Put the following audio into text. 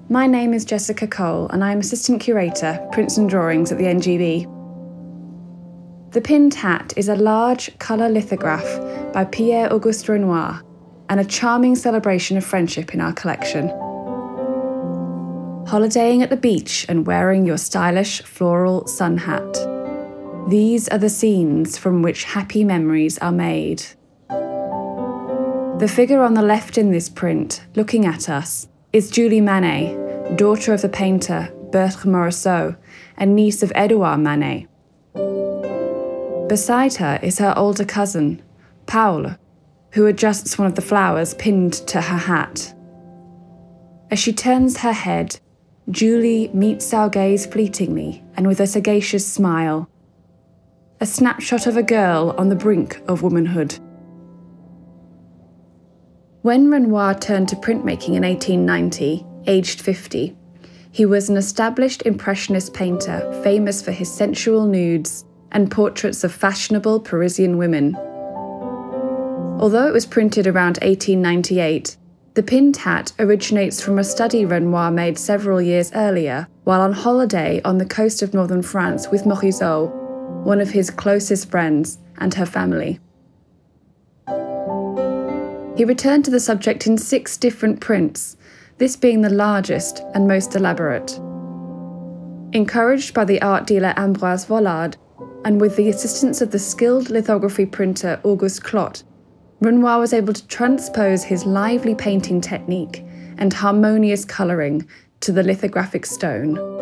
My name is Jessica Cole and I am Assistant Curator, Prints and Drawings at the NGV. The Pinned Hat is a large colour lithograph by Pierre-Auguste Renoir and a charming celebration of friendship in our collection. Holidaying at the beach and wearing your stylish floral sun hat. These are the scenes from which happy memories are made. The figure on the left in this print, looking at us, is Julie Manet, daughter of the painter Berthe Morisot and niece of Edouard Manet. Beside her is her older cousin, Paul, who adjusts one of the flowers pinned to her hat. As she turns her head, Julie meets our gaze fleetingly and with a sagacious smile. A snapshot of a girl on the brink of womanhood. When Renoir turned to printmaking in 1890, aged 50, he was an established Impressionist painter famous for his sensual nudes and portraits of fashionable Parisian women. Although it was printed around 1898, the Pinned Hat originates from a study Renoir made several years earlier while on holiday on the coast of northern France with Morisot, one of his closest friends, and her family. He returned to the subject in 6 different prints, this being the largest and most elaborate. Encouraged by the art dealer Ambroise Vollard, and with the assistance of the skilled lithography printer Auguste Clotte, Renoir was able to transpose his lively painting technique and harmonious colouring to the lithographic stone.